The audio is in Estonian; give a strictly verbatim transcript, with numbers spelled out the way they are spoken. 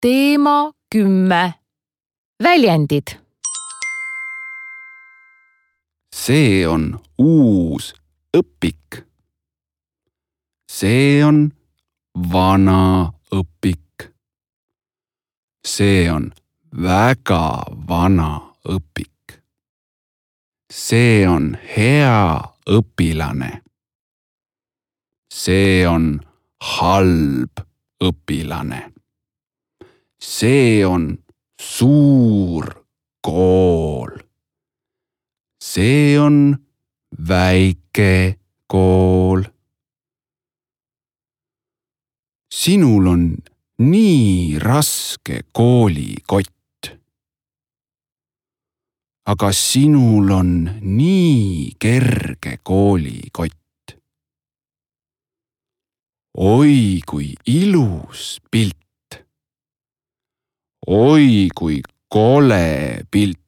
Teema kümme. Väljendid. See on uus õpik. See on vana õpik. See on väga vana õpik. See on hea õpilane. See on halb õpilane. See on suur kool. See on väike kool. Sinul on nii raske koolikott. Aga sinul on nii kerge koolikott. Oi, kui ilus pilt. Oi, kui kole pilt.